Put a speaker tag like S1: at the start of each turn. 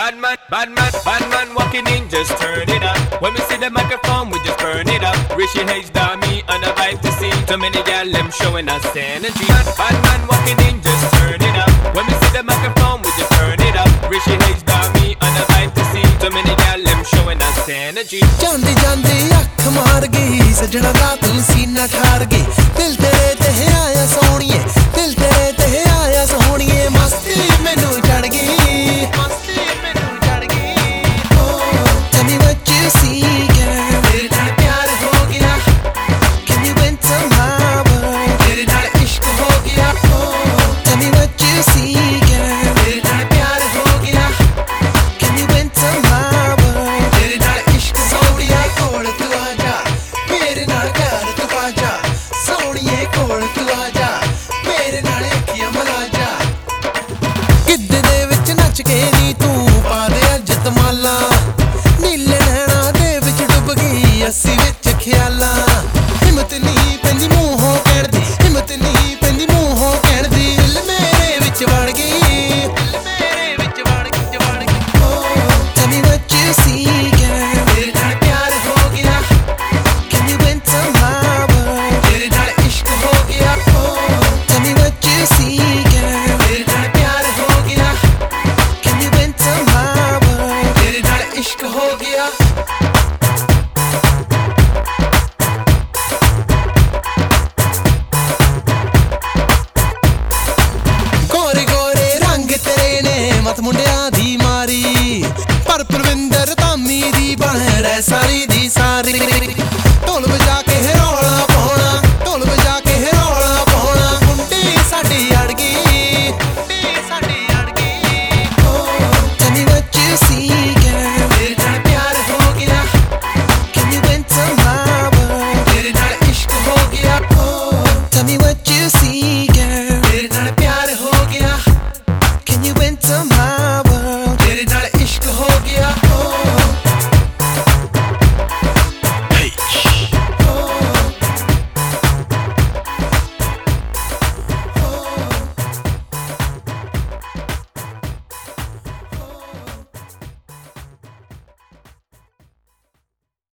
S1: bad man walking in, just turn it up. When we see the microphone, we just burn it up. Rishi H, Dami, on the vibe to see. Too many gal, them showing us energy. Bad man walking in, just turn it up. When we see the microphone, we just turn it up. Rishi H, Dami, on the vibe to see. Too many gal, them showing us energy.
S2: ਜਾਂਦੀ ਜਾਂਦੀ ਅੱਖ ਮਾਰ ਗਈ ਸਜਣਾ ਦਾ ਤੂੰ ਸੀਨਾ ਠਾਰ ਗਈ ਦਿਲ ਤੇਰੇ ਤੇ ਆਇਆ ਸੋਹਣੀਏ ਦਿਲ ਤੇਰੇ ਤੇ ਆਇਆ ਸੋਹਣੀਏ ਮਸਤੀ ਮੈਨੂੰ ਚੜ ਗਈ ਮਸਤੀ ਮੈਨੂੰ ਚੜ ਗਈ tell me what you see girl ਤੇਰੇ ਨਾਲ ਪਿਆਰ ਹੋ ਗਿਆ can you enter my world ਤੇਰੇ ਨਾਲ ਇਸ਼ਕ ਹੋ ਗਿਆ tell me what you see girl ਤੇਰੇ ਨਾਲ ਪਿਆਰ ਹੋ ਗਿਆ can you enter my world ਤੇਰੇ ਨਾਲ ਇਸ਼ਕ ਸੋਹਣੀਏ ਕੋਲ ਤੂੰ ਆ ਜਾ ਮੇਰੇ ਨਾਲ ਪਿਆਰ ਤੂੰ ਪਾ ਜਾ ਸੋਹਣੀਏ ਕੋਲ ਤੂੰ ਆ ਜਾ ਮੇਰੇ ਨਾਲ ਅੱਖੀਆਂ ਮਿਲਾ ਜਾ ਗਿੱਧੇ ਦੇ ਵਿੱਚ ਨੱਚ ਕੇ ਨੀ ਤੂੰ ਪਾ ਦੇ ਅੱਜ ਧਮਾਲਾ ਨੀਲੇ ਨੈਣਾ ਦੇ ਵਿੱਚ ਡੁੱਬ ਗਈ ਅਸੀਂ ਵਿੱਚ ਖਿਆਲਾਂ ਹਿੰਮਤ ਨਹੀਂ ਪੈਂਦੀ ਮੂੰਹੋਂ ਕਹਿਣ ਦੀ ਹਿੰਮਤ ਨਹੀਂ ਪੈਂਦੀ ਮੂੰਹੋਂ ਕਹਿਣ ਦੀ ਦਿਲ ਮੇਰੇ ਵਿੱਚ ਵੜ ਗਈ ਦਿਲ ਮੇਰੇ ਵਿੱਚ ਵੜ ਗਈ tell me what you see girl ਤੇਰੇ ਨਾਲ ਪਿਆਰ ਹੋ ਗਿਆ can you enter my world ਤੇਰੇ ਨਾਲ ਇਸ਼ਕ ਹੋ ਗਿਆ tell me what you see girl ਤੇਰੇ ਨਾਲ ਪਿਆਰ ਹੋ ਗਿਆ can you enter my world ਤੇਰੇ ਨਾਲ ਇਸ਼ਕ ਹੋ ਗਿਆ ਗੋਰੇ ਗੋਰੇ ਰੰਗ ਤੇਰੇ ਨੇ ਮਤ ਮੁੰਡਿਆਂ ਦੀ ਮਾਰੀ ਪਰ ਪਰਵਿੰਦਰ ਧਾਮੀ ਦੀ ਬਣ ਰਹਿ ਸਾਰੀ ਦੀ ਸਾਰੀ